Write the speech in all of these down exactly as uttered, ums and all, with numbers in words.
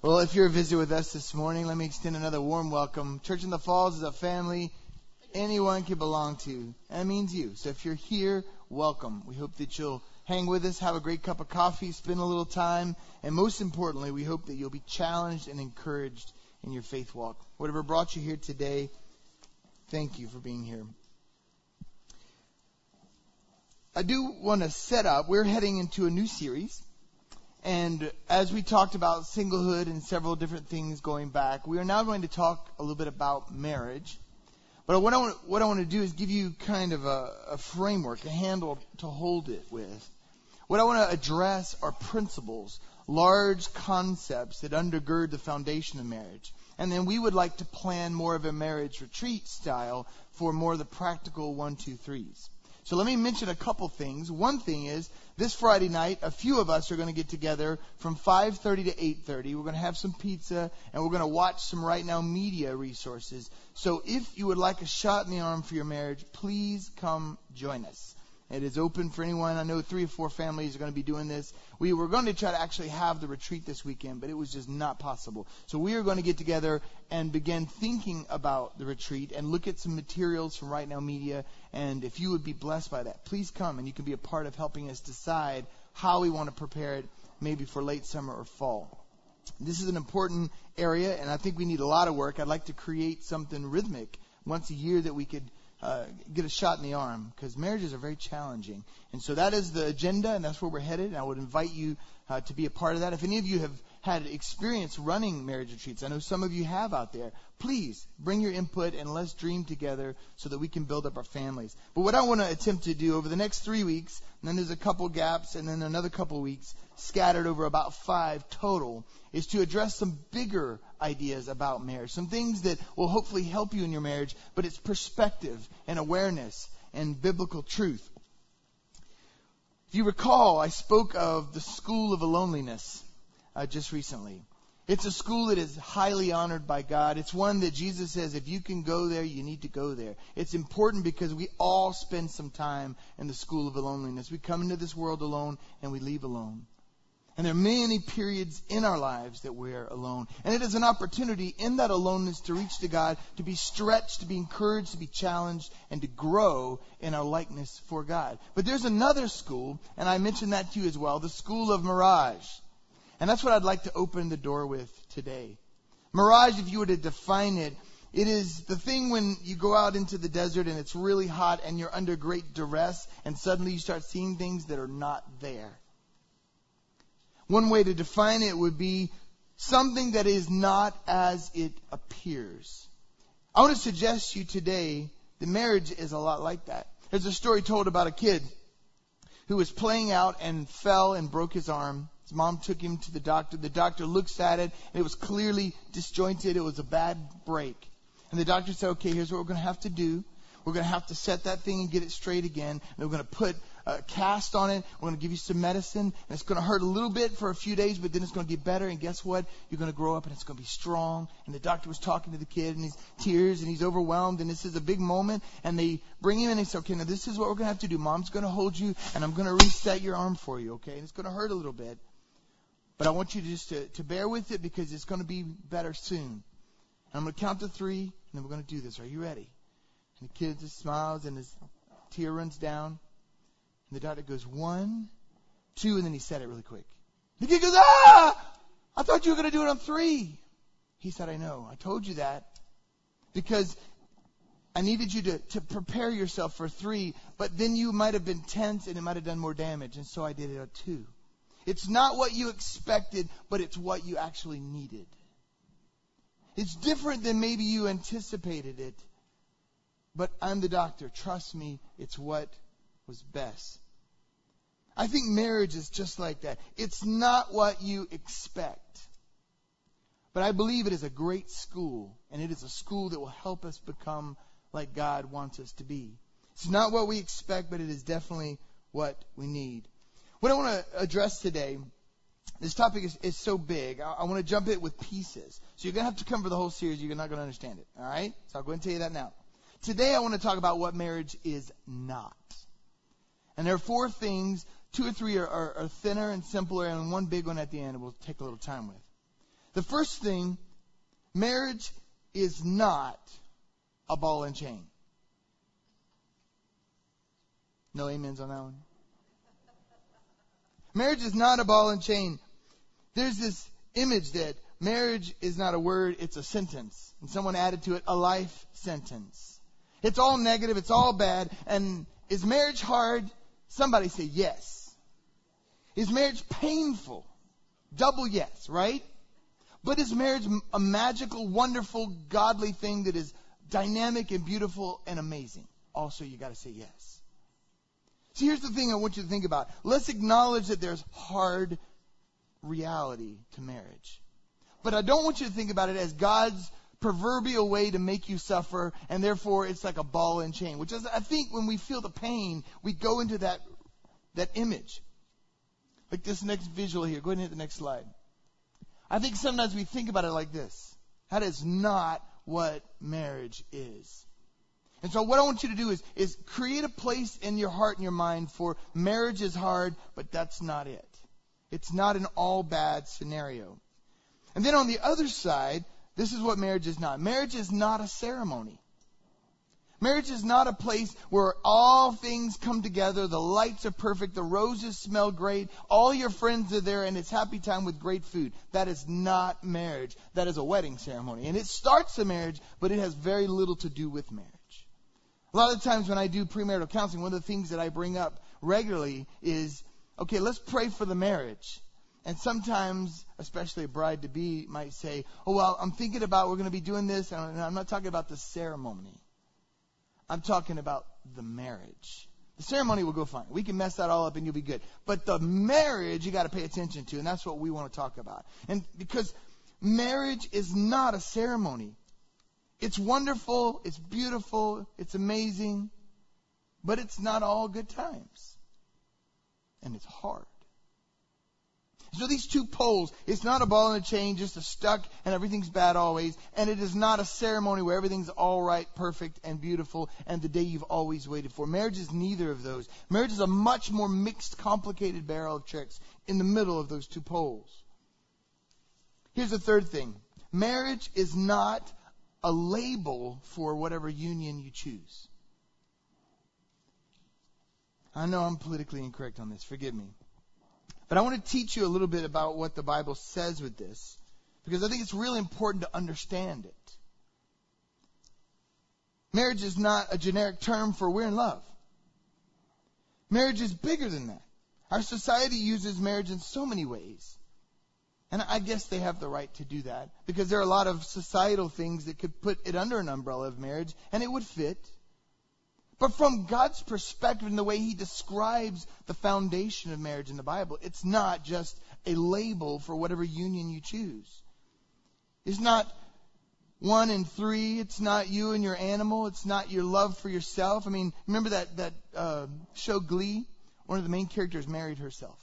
Well, if you're a visitor with us this morning, let me extend another warm welcome. Church in the Falls is a family anyone can belong to. That means you. So if you're here, welcome. We hope that you'll hang with us, have a great cup of coffee, spend a little time, and most importantly, we hope that you'll be challenged and encouraged in your faith walk. Whatever brought you here today, thank you for being here. I do want to set up, we're heading into a new series. And as we talked about singlehood and several different things going back, we are now going to talk a little bit about marriage. But what I want, what I want to do is give you kind of a, a framework, a handle to hold it with. What I want to address are principles, large concepts that undergird the foundation of marriage. And then we would like to plan more of a marriage retreat style for more of the practical one, two, threes. So let me mention a couple things. One thing is, this Friday night, a few of us are going to get together from five thirty to eight thirty. We're going to have some pizza, and we're going to watch some Right Now media resources. So if you would like a shot in the arm for your marriage, please come join us. It is open for anyone. I know three or four families are going to be doing this. We were going to try to actually have the retreat this weekend, but it was just not possible. So we are going to get together and begin thinking about the retreat and look at some materials from Right Now Media. And if you would be blessed by that, please come and you can be a part of helping us decide how we want to prepare it, maybe for late summer or fall. This is an important area, and I think we need a lot of work. I'd like to create something rhythmic once a year that we could Uh, get a shot in the arm, because marriages are very challenging. And so that is the agenda, and that's where we're headed. And I would invite you uh, to be a part of that. If any of you have had experience running marriage retreats, I know some of you have out there, please bring your input and let's dream together so that we can build up our families. But what I want to attempt to do over the next three weeks, and then there's a couple gaps, and then another couple weeks scattered over about five total, is to address some bigger ideas about marriage, some things that will hopefully help you in your marriage, but it's perspective and awareness and biblical truth. If you recall, I spoke of the School of Loneliness uh, just recently. It's a school that is highly honored by God. It's one that Jesus says, if you can go there, you need to go there. It's important because we all spend some time in the School of Loneliness. We come into this world alone and we leave alone. And there are many periods in our lives that we're alone. And it is an opportunity in that aloneness to reach to God, to be stretched, to be encouraged, to be challenged, and to grow in our likeness for God. But there's another school, and I mentioned that to you as well, the School of Mirage. And that's what I'd like to open the door with today. Mirage, if you were to define it, it is the thing when you go out into the desert and it's really hot and you're under great duress and suddenly you start seeing things that are not there. One way to define it would be something that is not as it appears. I want to suggest to you today that marriage is a lot like that. There's a story told about a kid who was playing out and fell and broke his arm. His mom took him to the doctor. The doctor looks at it, and it was clearly disjointed. It was a bad break. And the doctor said, okay, here's what we're going to have to do. We're going to have to set that thing and get it straight again. And we're going to put a cast on it. We're going to give you some medicine. And it's going to hurt a little bit for a few days, but then it's going to get better. And guess what? You're going to grow up and it's going to be strong. And the doctor was talking to the kid and he's tears and he's overwhelmed. And this is a big moment. And they bring him in and they say, okay, now this is what we're going to have to do. Mom's going to hold you and I'm going to reset your arm for you, okay? And it's going to hurt a little bit. But I want you to just to, to bear with it because it's going to be better soon. And I'm going to count to three and then we're going to do this. Are you ready? And the kid just smiles and his tear runs down. And the doctor goes, one, two, and then he said it really quick. The kid goes, ah! I thought you were going to do it on three. He said, I know. I told you that because I needed you to, to prepare yourself for three, but then you might have been tense and it might have done more damage, and so I did it at two. It's not what you expected, but it's what you actually needed. It's different than maybe you anticipated it. But I'm the doctor. Trust me, it's what was best. I think marriage is just like that. It's not what you expect. But I believe it is a great school, and it is a school that will help us become like God wants us to be. It's not what we expect, but it is definitely what we need. What I want to address today, this topic is, is so big. I, I want to jump it with pieces. So you're going to have to come for the whole series. You're not going to understand it. All right? So I'll go ahead and tell you that now. Today I want to talk about what marriage is not. And there are four things. Two or three are, are, are thinner and simpler, and one big one at the end we'll take a little time with. The first thing, marriage is not a ball and chain. No amens on that one. Marriage is not a ball and chain. There's this image that marriage is not a word, it's a sentence. And someone added to it a life sentence. It's all negative, it's all bad. And is marriage hard? Somebody say yes. Is marriage painful? Double yes, right? But is marriage a magical, wonderful, godly thing that is dynamic and beautiful and amazing? Also, you got to say yes. So here's the thing I want you to think about. Let's acknowledge that there's hard reality to marriage. But I don't want you to think about it as God's proverbial way to make you suffer, and therefore it's like a ball and chain. Which is, I think, when we feel the pain, we go into that that image. Like this next visual here. Go ahead and hit the next slide. I think sometimes we think about it like this. That is not what marriage is. And so what I want you to do is, is create a place in your heart and your mind for marriage is hard, but that's not it. It's not an all bad scenario. And then on the other side, this is what marriage is not. Marriage is not a ceremony. Marriage is not a place where all things come together, the lights are perfect, the roses smell great, all your friends are there, and it's happy time with great food. That is not marriage. That is a wedding ceremony. And it starts a marriage, but it has very little to do with marriage. A lot of times when I do premarital counseling, one of the things that I bring up regularly is, okay, let's pray for the marriage. And sometimes, especially a bride-to-be might say, oh, well, I'm thinking about we're going to be doing this, and I'm not talking about the ceremony. I'm talking about the marriage. The ceremony will go fine. We can mess that all up and you'll be good. But the marriage you got to pay attention to, and that's what we want to talk about. And because marriage is not a ceremony. It's wonderful, it's beautiful, it's amazing, but it's not all good times. And it's hard. So these two poles, it's not a ball and a chain, just a stuck and everything's bad always. And it is not a ceremony where everything's all right, perfect, and beautiful, and the day you've always waited for. Marriage is neither of those. Marriage is a much more mixed, complicated barrel of tricks in the middle of those two poles. Here's the third thing. Marriage is not a label for whatever union you choose. I know I'm politically incorrect on this. Forgive me. But I want to teach you a little bit about what the Bible says with this, because I think it's really important to understand it. Marriage is not a generic term for we're in love. Marriage is bigger than that. Our society uses marriage in so many ways. And I guess they have the right to do that, because there are a lot of societal things that could put it under an umbrella of marriage, and it would fit. But from God's perspective and the way He describes the foundation of marriage in the Bible, it's not just a label for whatever union you choose. It's not one and three. It's not you and your animal. It's not your love for yourself. I mean, remember that, that uh, show Glee? One of the main characters married herself.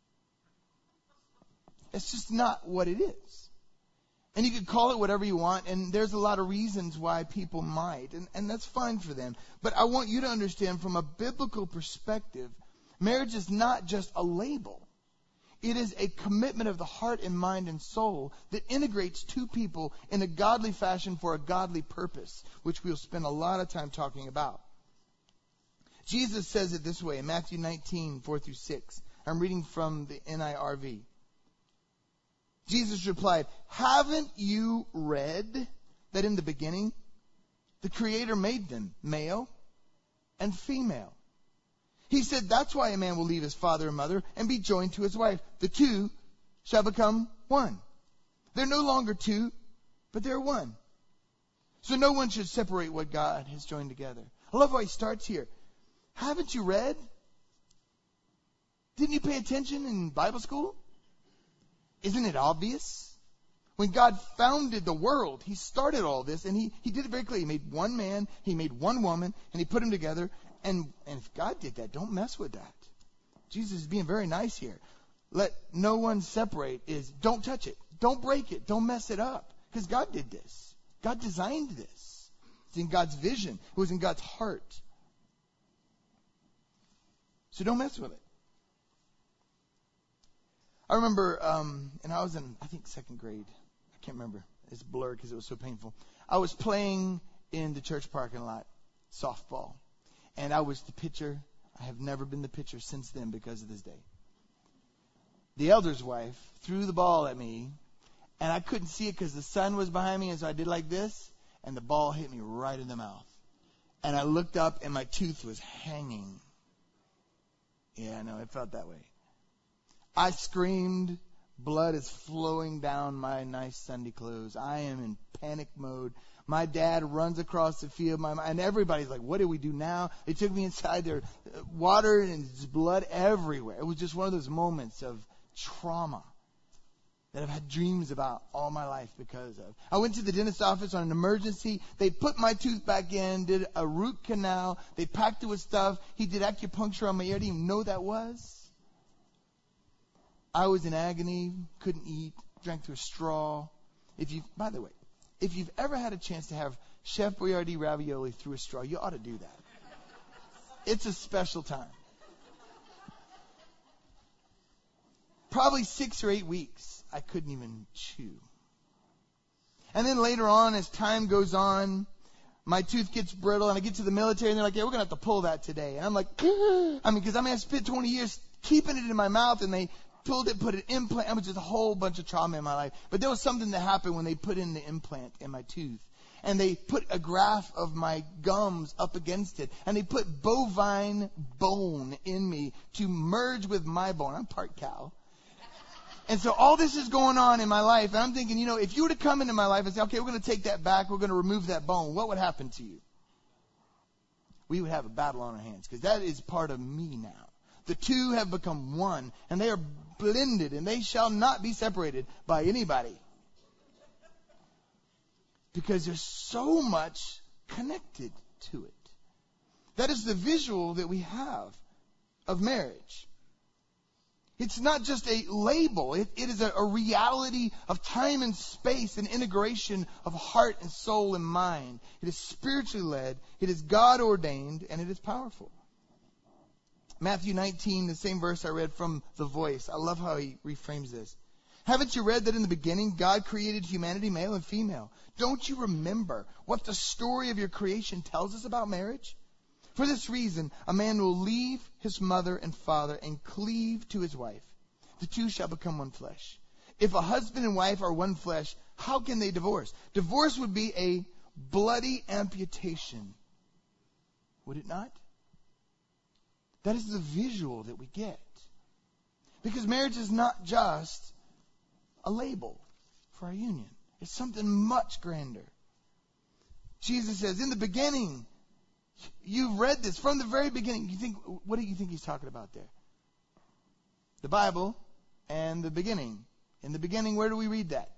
It's just not what it is. And you could call it whatever you want, and there's a lot of reasons why people might, and, and that's fine for them. But I want you to understand from a biblical perspective, marriage is not just a label. It is a commitment of the heart and mind and soul that integrates two people in a godly fashion for a godly purpose, which we'll spend a lot of time talking about. Jesus says it this way in Matthew nineteen, four through six. I'm reading from the N I R V. Jesus replied, haven't you read that in the beginning the Creator made them male and female? He said that's why a man will leave his father and mother and be joined to his wife. The two shall become one. They're no longer two, but they're one. So no one should separate what God has joined together. I love how he starts here. Haven't you read? Didn't you pay attention in Bible school? Isn't it obvious? When God founded the world, He started all this, and He, he did it very clearly. He made one man, He made one woman, and He put them together. And, and if God did that, don't mess with that. Jesus is being very nice here. Let no one separate is don't touch it. Don't break it. Don't mess it up. Because God did this. God designed this. It's in God's vision. It was in God's heart. So don't mess with it. I remember, um, and I was in, I think, second grade. I can't remember. It's blurred because it was so painful. I was playing in the church parking lot, softball. And I was the pitcher. I have never been the pitcher since then because of this day. The elder's wife threw the ball at me, and I couldn't see it because the sun was behind me, and so I did like this, and the ball hit me right in the mouth. And I looked up, and my tooth was hanging. Yeah, no, it felt that way. I screamed. Blood is flowing down my nice Sunday clothes. I am in panic mode. My dad runs across the field, my, and everybody's like, what do we do now? They took me inside. There, water and blood everywhere. It was just one of those moments of trauma that I've had dreams about all my life because of. I went to the dentist's office on an emergency. They put my tooth back in, did a root canal. They packed it with stuff. He did acupuncture on my ear. I didn't even know what that was. I was in agony, couldn't eat, drank through a straw. If you, by the way, if you've ever had a chance to have Chef Boyardee ravioli through a straw, you ought to do that. It's a special time. Probably six or eight weeks, I couldn't even chew. And then later on, as time goes on, my tooth gets brittle, and I get to the military, and they're like, yeah, we're going to have to pull that today. And I'm like, I mean, because I mean, I spent twenty years keeping it in my mouth, and they pulled it, put an implant. It was just a whole bunch of trauma in my life. But there was something that happened when they put in the implant in my tooth. And they put a graft of my gums up against it. And they put bovine bone in me to merge with my bone. I'm part cow. And so all this is going on in my life. And I'm thinking, you know, if you were to come into my life and say, okay, we're going to take that back. We're going to remove that bone. What would happen to you? We would have a battle on our hands because that is part of me now. The two have become one, and they are blended, and they shall not be separated by anybody. Because there's so much connected to it. That is the visual that we have of marriage. It's not just a label. It, it is a, a reality of time and space and integration of heart and soul and mind. It is spiritually led. It is God ordained, and it is powerful. Matthew nineteen, the same verse I read from The Voice. I love how he reframes this. Haven't you read that in the beginning God created humanity, male and female? Don't you remember what the story of your creation tells us about marriage? For this reason, a man will leave his mother and father and cleave to his wife. The two shall become one flesh. If a husband and wife are one flesh, how can they divorce? Divorce would be a bloody amputation. Would it not? That is the visual that we get. Because marriage is not just a label for our union. It's something much grander. Jesus says, in the beginning, you've read this from the very beginning. You think, what do you think he's talking about there? The Bible and the beginning. In the beginning, where do we read that?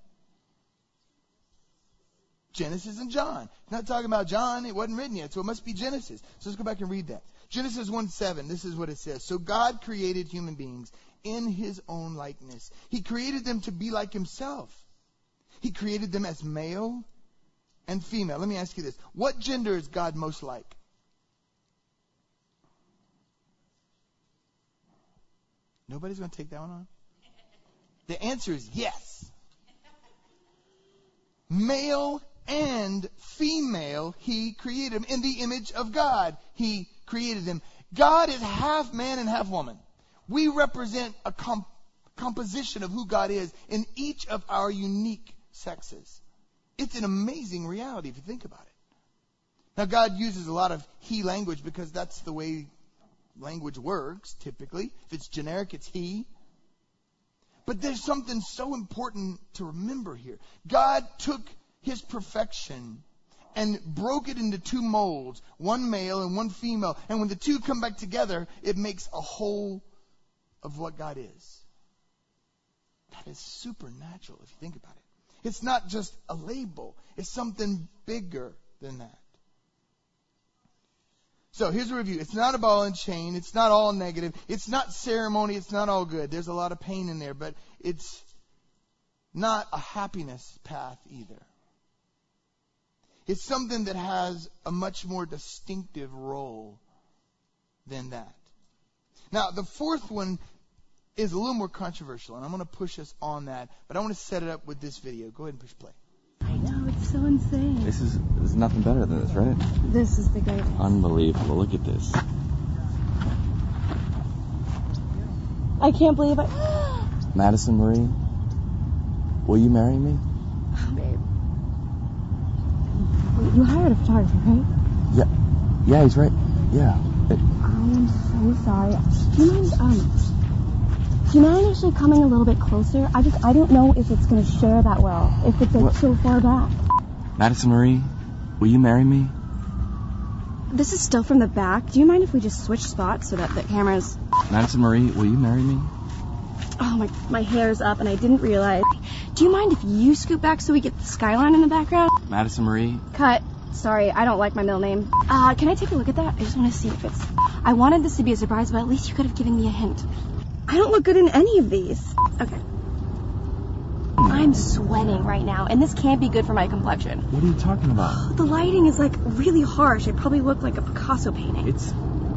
Genesis and John. It's not talking about John. It wasn't written yet, so it must be Genesis. So let's go back and read that. Genesis one seven, this is what it says. So God created human beings in his own likeness. He created them to be like himself. He created them as male and female. Let me ask you this. What gender is God most like? Nobody's going to take that one on? The answer is yes. Male and female, he created them. In the image of God, he created them. God is half man and half woman. We represent a comp- composition of who God is in each of our unique sexes. It's an amazing reality if you think about it. Now, God uses a lot of he language because that's the way language works, typically. If it's generic, it's he. But there's something so important to remember here. God took his perfection and broke it into two molds, one male and one female. And when the two come back together, it makes a whole of what God is. That is supernatural if you think about it. It's not just a label. It's something bigger than that. So here's a review. It's not a ball and chain. It's not all negative. It's not ceremony. It's not all good. There's a lot of pain in there, but it's not a happiness path either. It's something that has a much more distinctive role than that. Now, the fourth one is a little more controversial, and I'm going to push us on that, but I want to set it up with this video. Go ahead and push play. I know, it's so insane. This is, this is nothing better than this, right? This is the greatest. Unbelievable. Look at this. I can't believe I... Madison Marie, will you marry me? Oh, babe. Wait, you hired a photographer, right? Yeah. Yeah, he's right. Yeah. It, I'm so sorry. Do you mind, um... Do you mind actually coming a little bit closer? I just, I don't know if it's going to share that well, if it's like What? so far back. Madison Marie, will you marry me? This is still from the back. Do you mind if we just switch spots so that the camera's... Madison Marie, will you marry me? Oh, my my hair's up and I didn't realize. Do you mind if you scoot back so we get the skyline in the background? Madison Marie? Cut. Sorry, I don't like my middle name. Uh, can I take a look at that? I just want to see if it's... I wanted this to be a surprise, but at least you could have given me a hint. I don't look good in any of these. Okay. I'm sweating right now, and this can't be good for my complexion. What are you talking about? The lighting is, like, really harsh. I probably look like a Picasso painting. It's...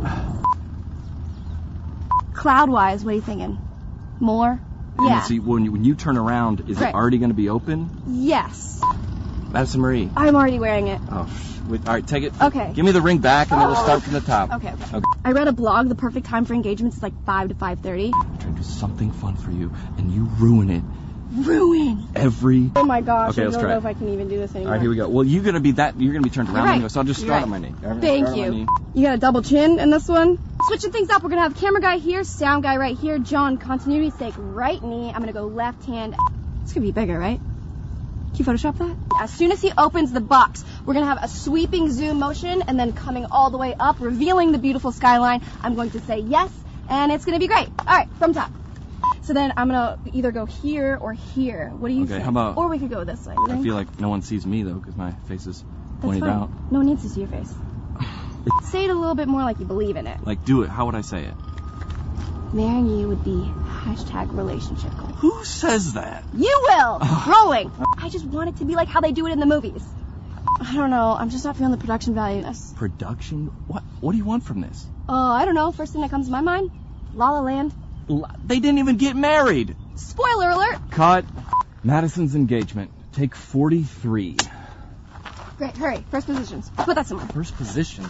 Cloud-wise, what are you thinking? More? Yeah. See, when you, when you turn around, is Right. it already going to be open? Yes. Madison Marie. I'm already wearing it. Oh, sh- wait, all right, take it. Okay. Give me the ring back, and then we'll start from the top. Okay, okay. Okay. I read a blog, the perfect time for engagements is like five to five thirty. I'm trying to do something fun for you, and you ruin it Ruin! every... Oh my gosh, Okay, I let's don't try know it. if I can even do this anymore. All right, here we go. Well, you're going to be that... You're going to be turned around You're right. anyway, so I'll just You're start right. on my knee. All right, Thank start on my you. knee. You got a double chin in this one? Switching things up, we're going to have camera guy here, sound guy right here, John, continuity sake, right knee. I'm going to go left hand. It's going to be bigger, right? Can you Photoshop that? As soon as he opens the box, we're going to have a sweeping zoom motion and then coming all the way up, revealing the beautiful skyline. I'm going to say yes, and it's going to be great. All right, from top. So then I'm going to either go here or here. What do you Okay, think? how about- Or we could go this way. I feel like no one sees me, though, because my face is That's pointed fine. out. No one needs to see your face. Say it a little bit more like you believe in it. Like, do it. How would I say it? Marrying you would be hashtag relationship goals. Who says that? You will! Rolling! I just want it to be like how they do it in the movies. I don't know. I'm just not feeling the production value. That's- Production? What What do you want from this? Uh, I don't know. First thing that comes to my mind, La La Land. L- They didn't even get married. Spoiler alert! Cut. Madison's engagement. Take forty-three. Great, hurry. First positions. Put that somewhere. First positions.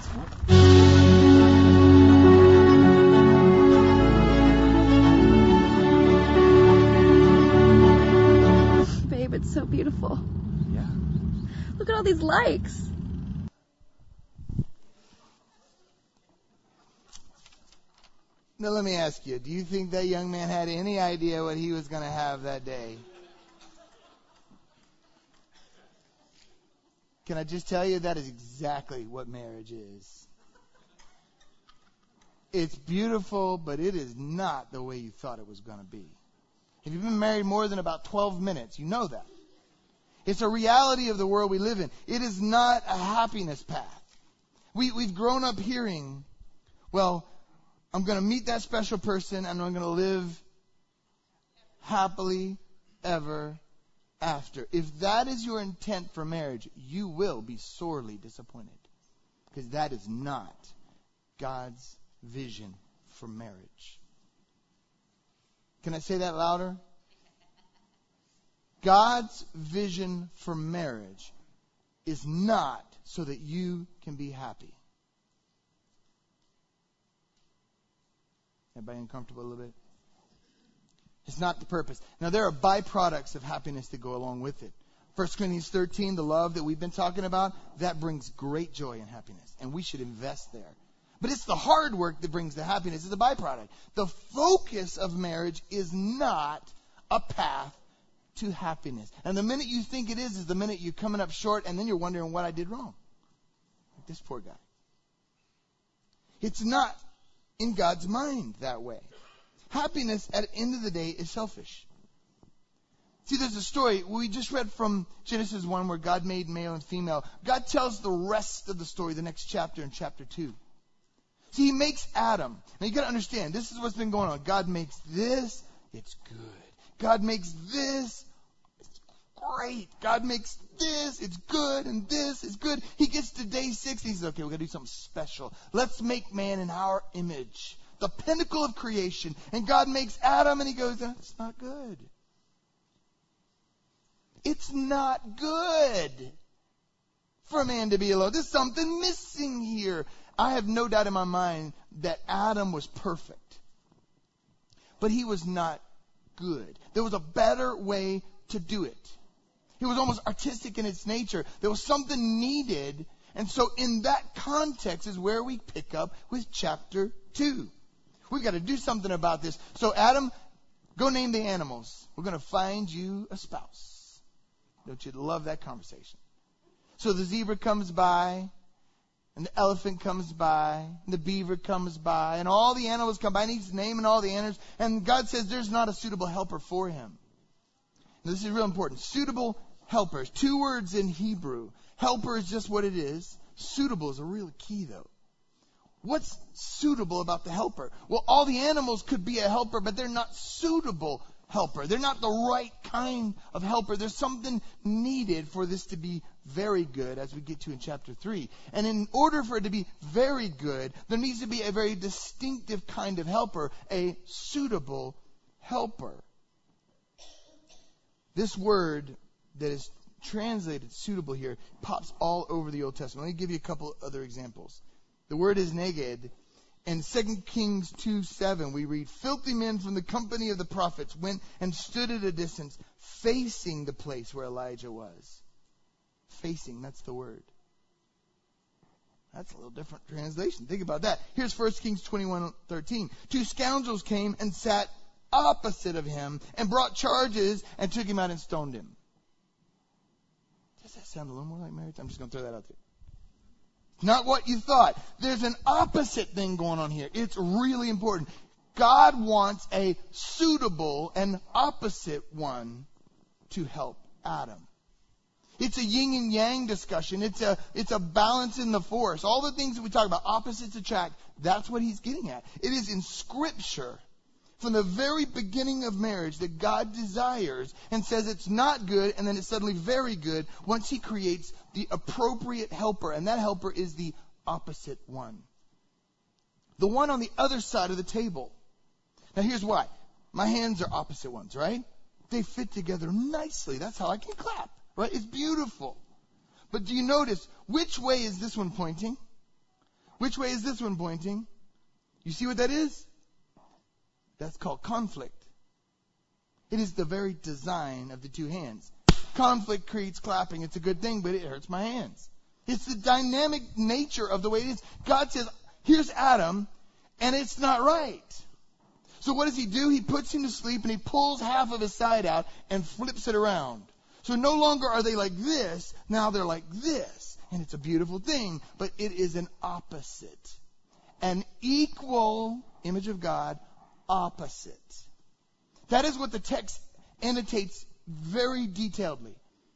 Babe, it's so beautiful. Yeah. Look at all these likes. Now let me ask you, do you think that young man had any idea what he was going to have that day? Can I just tell you that is exactly what marriage is? It's beautiful, but it is not the way you thought it was going to be. If you've been married more than about twelve minutes, you know that. It's a reality of the world we live in. It is not a happiness path. We, we've grown up hearing, well, I'm going to meet that special person and I'm going to live happily ever after. If that is your intent for marriage, you will be sorely disappointed. Because that is not God's vision for marriage. Can I say that louder? God's vision for marriage is not so that you can be happy. Everybody uncomfortable a little bit? It's not the purpose. Now, there are byproducts of happiness that go along with it. First Corinthians thirteen, the love that we've been talking about, that brings great joy and happiness. And we should invest there. But it's the hard work that brings the happiness. It's a byproduct. The focus of marriage is not a path to happiness. And the minute you think it is, is the minute you're coming up short, and then you're wondering what I did wrong. Like this poor guy. It's not in God's mind that way. Happiness, at the end of the day, is selfish. See, there's a story we just read from Genesis one where God made male and female. God tells the rest of the story, the next chapter in chapter two. See, he makes Adam. Now, you got to understand, this is what's been going on. God makes this, it's good. God makes this, it's great. God makes this, it's good, and this is good. He gets to day six, he says, okay, we're going to do something special. Let's make man in our image the pinnacle of creation. And God makes Adam and he goes, that's not good. It's not good for a man to be alone. There's something missing here. I have no doubt in my mind that Adam was perfect. But he was not good. There was a better way to do it. It was almost artistic in its nature. There was something needed. And so in that context is where we pick up with chapter two. We've got to do something about this. So Adam, go name the animals. We're going to find you a spouse. Don't you love that conversation? So the zebra comes by, and the elephant comes by, and the beaver comes by, and all the animals come by, and he's naming all the animals. And God says there's not a suitable helper for him. Now, this is real important. Suitable helpers. Two words in Hebrew. Helper is just what it is. Suitable is a real key, though. What's suitable about the helper? Well, all the animals could be a helper, but they're not suitable helper. They're not the right kind of helper. There's something needed for this to be very good, as we get to in chapter three. And in order for it to be very good, there needs to be a very distinctive kind of helper, a suitable helper. This word that is translated suitable here pops all over the Old Testament. Let me give you a couple other examples. The word is neged. In Second Kings two seven, we read, filthy men from the company of the prophets went and stood at a distance, facing the place where Elijah was. Facing, that's the word. That's a little different translation. Think about that. Here's First Kings twenty-one thirteen. Two scoundrels came and sat opposite of him and brought charges and took him out and stoned him. Does that sound a little more like marriage? I'm just going to throw that out there. Not what you thought. There's an opposite thing going on here. It's really important. God wants a suitable and opposite one to help Adam. It's a yin and yang discussion. It's a, it's a balance in the force. All the things that we talk about, opposites attract, that's what he's getting at. It is in Scripture, from the very beginning of marriage, that God desires and says it's not good, and then it's suddenly very good once he creates the appropriate helper, and that helper is the opposite one. The one on the other side of the table. Now here's why. My hands are opposite ones, right? They fit together nicely. That's how I can clap, right? It's beautiful. But do you notice, which way is this one pointing? Which way is this one pointing? You see what that is? That's called conflict. It is the very design of the two hands. Conflict creates clapping. It's a good thing, but it hurts my hands. It's the dynamic nature of the way it is. God says, here's Adam, and it's not right. So what does he do? He puts him to sleep, and he pulls half of his side out and flips it around. So no longer are they like this. Now they're like this. And it's a beautiful thing, but it is an opposite. An equal image of God, opposite. That is what the text annotates very detailedly.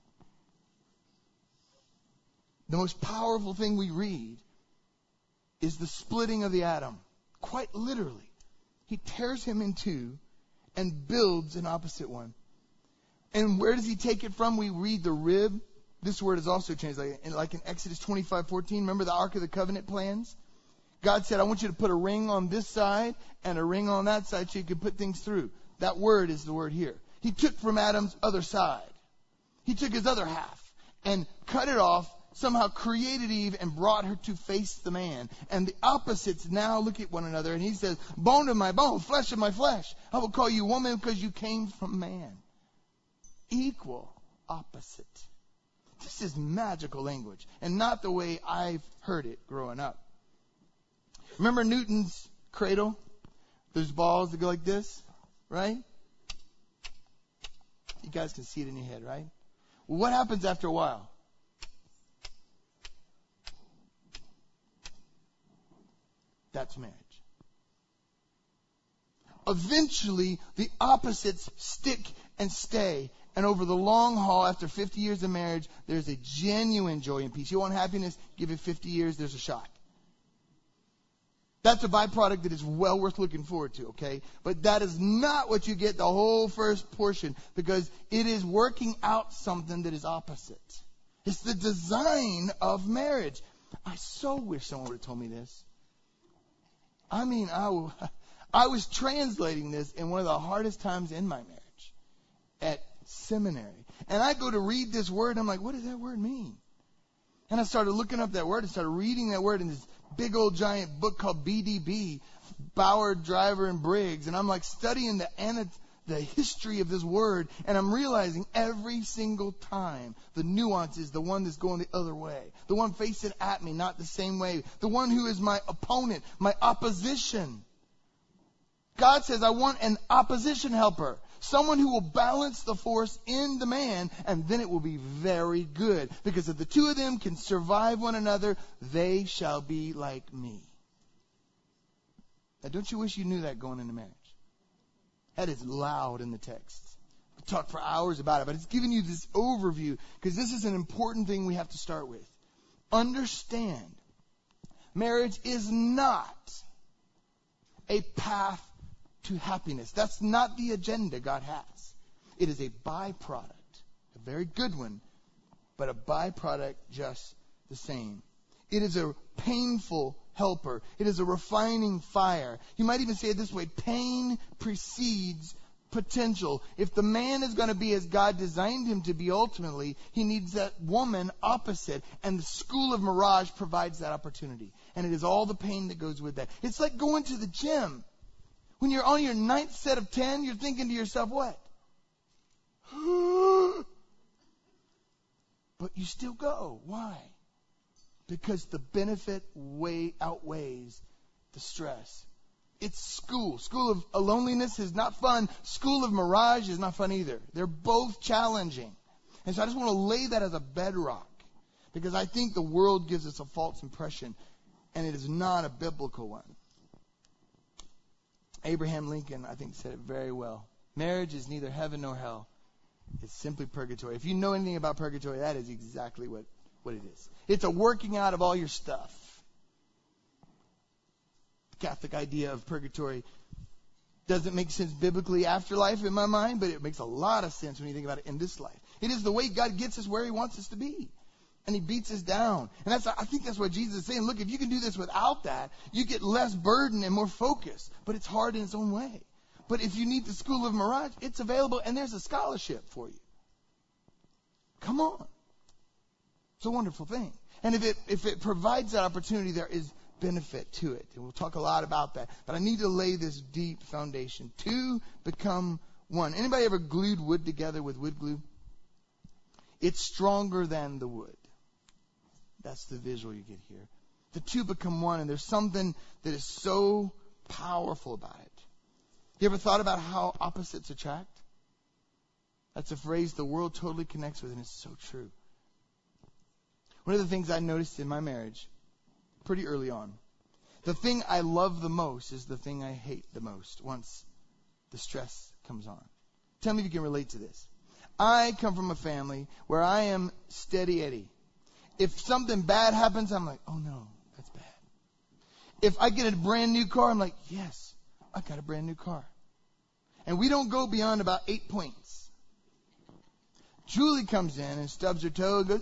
The most powerful thing we read is the splitting of the atom. Quite literally. He tears him in two and builds an opposite one. And where does he take it from? We read the rib. This word is also translated like in Exodus twenty-five fourteen. Remember the Ark of the Covenant plans? God said, I want you to put a ring on this side and a ring on that side so you can put things through. That word is the word here. He took from Adam's other side. He took his other half and cut it off, somehow created Eve and brought her to face the man. And the opposites now look at one another, and he says, bone of my bone, flesh of my flesh. I will call you woman because you came from man. Equal, opposite. This is magical language, and not the way I've heard it growing up. Remember Newton's cradle? Those balls that go like this, right? You guys can see it in your head, right? Well, what happens after a while? That's marriage. Eventually, the opposites stick and stay. And over the long haul, after fifty years of marriage, there's a genuine joy and peace. You want happiness? Give it fifty years, there's a shot. That's a byproduct that is well worth looking forward to, okay? But that is not what you get the whole first portion, because it is working out something that is opposite. It's the design of marriage. I so wish someone would have told me this. I mean, I, w- I was translating this in one of the hardest times in my marriage at seminary. And I go to read this word, and I'm like, what does that word mean? And I started looking up that word and started reading that word in this big old giant book called B D B, Bauer, Driver, and Briggs. And I'm like studying the anat- the history of this word, and I'm realizing every single time the nuance is the one that's going the other way. The one facing at me, not the same way. The one who is my opponent, my opposition. God says, I want an opposition helper. Someone who will balance the force in the man, and then it will be very good. Because if the two of them can survive one another, they shall be like me. Now, don't you wish you knew that going into marriage? That is loud in the text. We talk for hours about it, but it's giving you this overview because this is an important thing we have to start with. Understand, marriage is not a path to happiness. That's not the agenda God has. It is a byproduct, a very good one, but a byproduct just the same. It is a painful helper. It is a refining fire. You might even say it this way: pain precedes potential. If the man is going to be as God designed him to be ultimately, he needs that woman opposite. And the School of Mirage provides that opportunity. And it is all the pain that goes with that. It's like going to the gym. When you're on your ninth set of ten, you're thinking to yourself, what? But you still go. Why? Because the benefit way outweighs the stress. It's school. School of loneliness is not fun. School of Mirage is not fun either. They're both challenging. And so I just want to lay that as a bedrock, because I think the world gives us a false impression, and it is not a biblical one. Abraham Lincoln, I think, said it very well. Marriage is neither heaven nor hell. It's simply purgatory. If you know anything about purgatory, that is exactly what, what it is. It's a working out of all your stuff. The Catholic idea of purgatory doesn't make sense biblically afterlife in my mind, but it makes a lot of sense when you think about it in this life. It is the way God gets us where he wants us to be. And he beats us down. And that's, I think that's what Jesus is saying. Look, if you can do this without that, you get less burden and more focus. But it's hard in its own way. But if you need the School of Mirage, it's available, and there's a scholarship for you. Come on. It's a wonderful thing. And if it if it provides that opportunity, there is benefit to it. And we'll talk a lot about that. But I need to lay this deep foundation. Two become one. Anybody ever glued wood together with wood glue? It's stronger than the wood. That's the visual you get here. The two become one, and there's something that is so powerful about it. You ever thought about how opposites attract? That's a phrase the world totally connects with, and it's so true. One of the things I noticed in my marriage pretty early on, the thing I love the most is the thing I hate the most once the stress comes on. Tell me if you can relate to this. I come from a family where I am steady Eddie. If something bad happens, I'm like, oh no, that's bad. If I get a brand new car, I'm like, yes, I got a brand new car. And we don't go beyond about eight points. Julie comes in and stubs her toe and goes,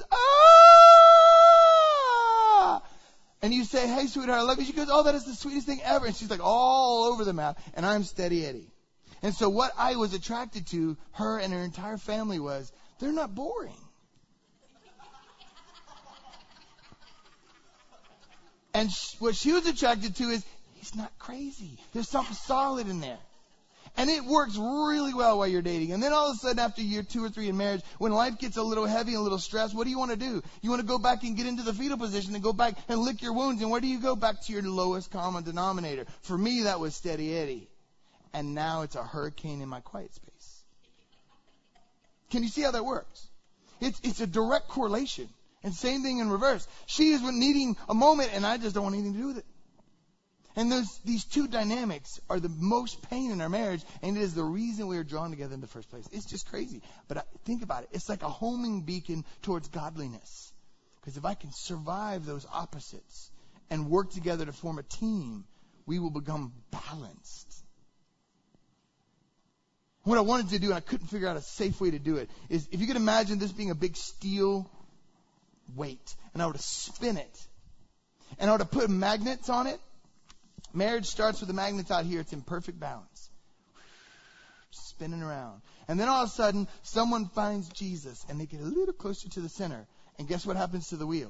ah! And you say, hey, sweetheart, I love you. She goes, oh, that is the sweetest thing ever. And she's like all over the map. And I'm steady Eddie. And so what I was attracted to, her and her entire family, was they're not boring. And sh- what she was attracted to is he's not crazy. There's something solid in there. And it works really well while you're dating. And then all of a sudden, after year two or three in marriage, when life gets a little heavy and a little stressed, what do you want to do? You want to go back and get into the fetal position and go back and lick your wounds. And where do you go? Back to your lowest common denominator. For me, that was steady Eddie. And now it's a hurricane in my quiet space. Can you see how that works? It's, it's a direct correlation. And same thing in reverse. She is needing a moment, and I just don't want anything to do with it. And those, these two dynamics are the most pain in our marriage, and it is the reason we are drawn together in the first place. It's just crazy. But I, think about it. It's like a homing beacon towards godliness. Because if I can survive those opposites and work together to form a team, we will become balanced. What I wanted to do, and I couldn't figure out a safe way to do it, is if you could imagine this being a big steel weight, and I were to spin it, and I were to put magnets on it, Marriage starts with the magnets out here. It's in perfect balance. Spinning around. And then all of a sudden, someone finds Jesus, and they get a little closer to the center. And guess what happens to the wheel?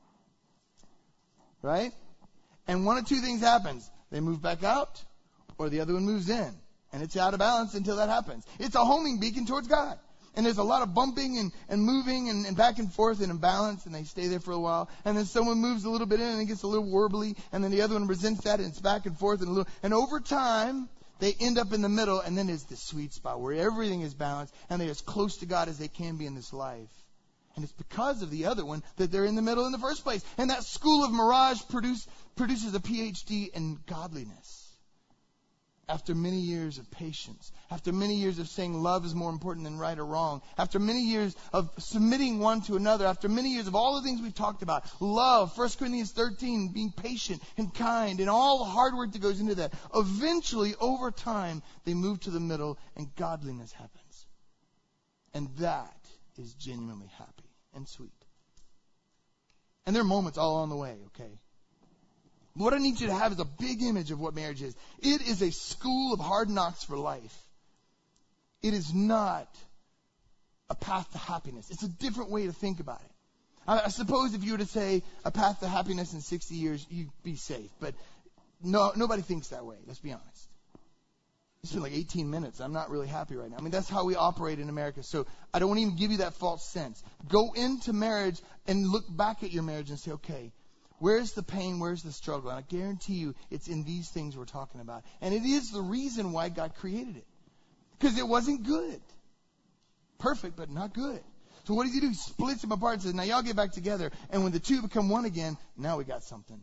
Right? And one of two things happens. They move back out, or the other one moves in. And it's out of balance until that happens. It's a homing beacon towards God. And there's a lot of bumping and, and moving and, and back and forth and imbalance, and they stay there for a while. And then someone moves a little bit in and it gets a little warbly, and then the other one resents that, and it's back and forth. And, a little, and over time, they end up in the middle, and then there's the sweet spot where everything is balanced, and they're as close to God as they can be in this life. And it's because of the other one that they're in the middle in the first place. And that school of mirage produce, produces a P H D in godliness. After many years of patience, after many years of saying love is more important than right or wrong, after many years of submitting one to another, after many years of all the things we've talked about, love, First Corinthians thirteen, being patient and kind, and all the hard work that goes into that, eventually, over time, they move to the middle and godliness happens. And that is genuinely happy and sweet. And there are moments all along the way, okay? What I need you to have is a big image of what marriage is. It is a school of hard knocks for life. It is not a path to happiness. It's a different way to think about it. I, I suppose if you were to say a path to happiness in sixty years, you'd be safe. But no, nobody thinks that way. Let's be honest. It's been like eighteen minutes. I'm not really happy right now. I mean, that's how we operate in America. So I don't want to even give you that false sense. Go into marriage and look back at your marriage and say, okay, where's the pain? Where's the struggle? And I guarantee you it's in these things we're talking about. And it is the reason why God created it. Because it wasn't good. Perfect, but not good. So what does he do? He splits them apart and says, now y'all get back together. And when the two become one again, now we got something.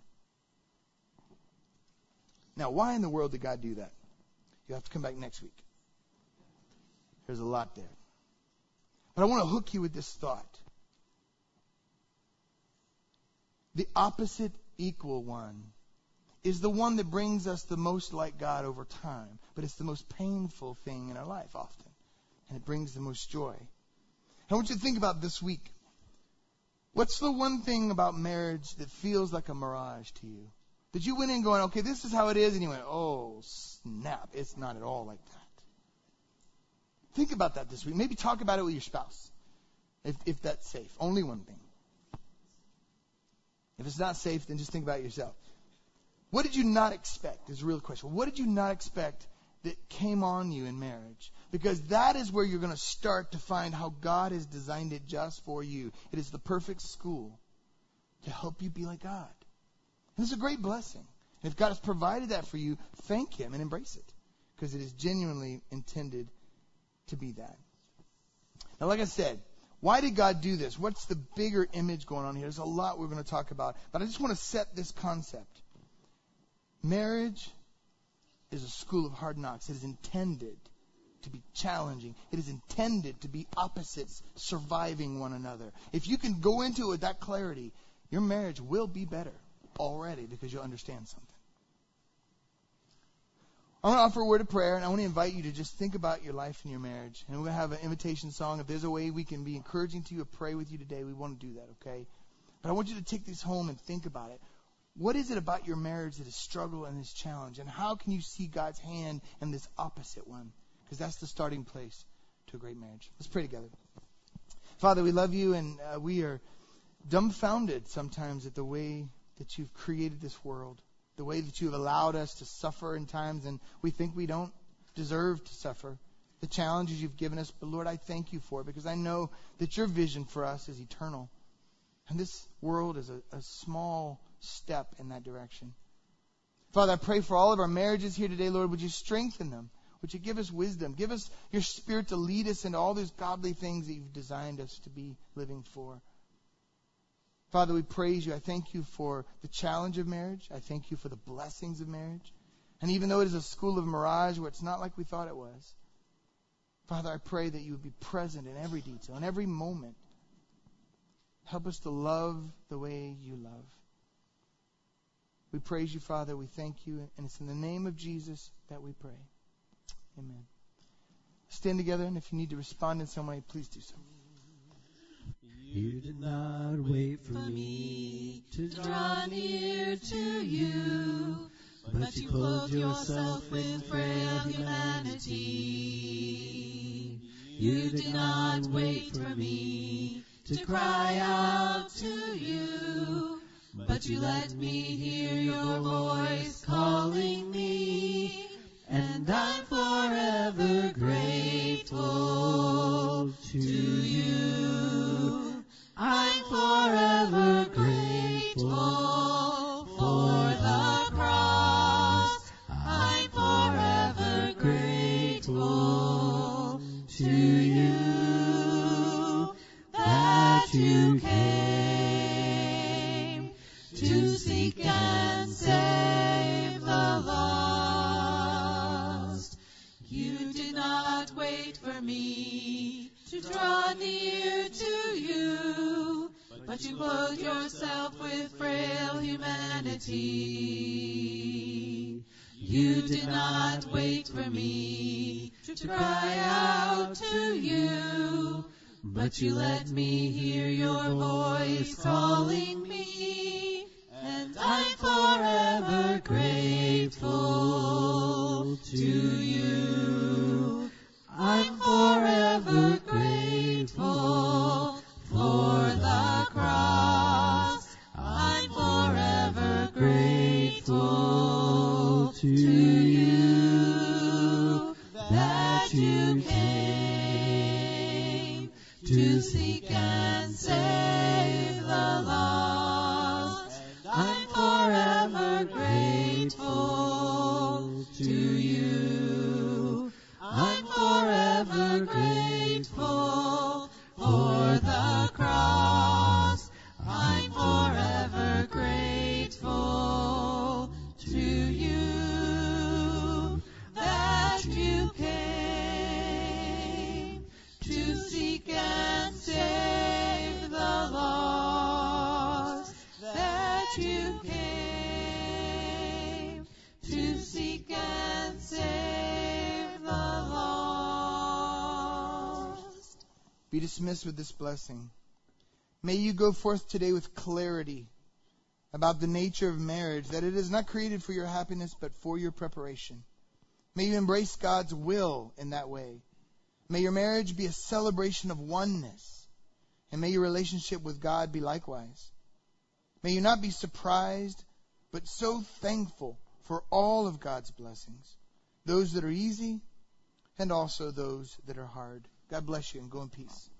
Now, why in the world did God do that? You'll have to come back next week. There's a lot there. But I want to hook you with this thought. The opposite equal one is the one that brings us the most like God over time. But it's the most painful thing in our life often. And it brings the most joy. I want you to think about this week. What's the one thing about marriage that feels like a mirage to you? That you went in going, okay, this is how it is. And you went, oh, snap. It's not at all like that. Think about that this week. Maybe talk about it with your spouse. If, if that's safe. Only one thing. If it's not safe, then just think about it yourself. What did you not expect is a real question. What did you not expect that came on you in marriage? Because that is where you're going to start to find how God has designed it just for you. It is the perfect school to help you be like God. And it's a great blessing. And if God has provided that for you, thank Him and embrace it. Because it is genuinely intended to be that. Now, like I said, why did God do this? What's the bigger image going on here? There's a lot we're going to talk about. But I just want to set this concept. Marriage is a school of hard knocks. It is intended to be challenging. It is intended to be opposites surviving one another. If you can go into it with that clarity, your marriage will be better already because you'll understand something. I want to offer a word of prayer, and I want to invite you to just think about your life and your marriage. And we're going to have an invitation song. If there's a way we can be encouraging to you or pray with you today, we want to do that, okay? But I want you to take this home and think about it. What is it about your marriage that is struggle and is challenge? And how can you see God's hand in this opposite one? Because that's the starting place to a great marriage. Let's pray together. Father, we love you, and uh, we are dumbfounded sometimes at the way that you've created this world. The way that you have allowed us to suffer in times, and we think we don't deserve to suffer. The challenges you've given us, but Lord, I thank you for it because I know that your vision for us is eternal. And this world is a, a small step in that direction. Father, I pray for all of our marriages here today, Lord. Would you strengthen them? Would you give us wisdom? Give us your Spirit to lead us into all those godly things that you've designed us to be living for. Father, we praise you. I thank you for the challenge of marriage. I thank you for the blessings of marriage. And even though it is a school of mirage where it's not like we thought it was, Father, I pray that you would be present in every detail, in every moment. Help us to love the way you love. We praise you, Father. We thank you. And it's in the name of Jesus that we pray. Amen. Stand together, and if you need to respond in some way, please do so. You did not wait for me to draw near to you. but you clothe yourself with frail humanity. You did not wait for me to cry out to you, but you let me hear your voice calling me, and I'm forever grateful to you. I'm forever grateful for the cross. I'm forever grateful to you that you came to seek and save the lost. You did not wait for me to draw near to you, but you clothed yourself with frail humanity. You did not wait for me to cry out to you, but you let me hear your voice calling me, and I'm forever grateful to you. I'm forever grateful for the cross. I'm forever grateful to you that you came to seek and save the lost. I'm forever grateful to you. I'm forever grateful for the cross. I'm forever grateful to you that you came to seek and save the lost. That you came to seek and save the lost. Be dismissed with this blessing. May you go forth today with clarity about the nature of marriage, that it is not created for your happiness, but for your preparation. May you embrace God's will in that way. May your marriage be a celebration of oneness, and may your relationship with God be likewise. May you not be surprised, but so thankful for all of God's blessings, those that are easy and also those that are hard. God bless you, and go in peace.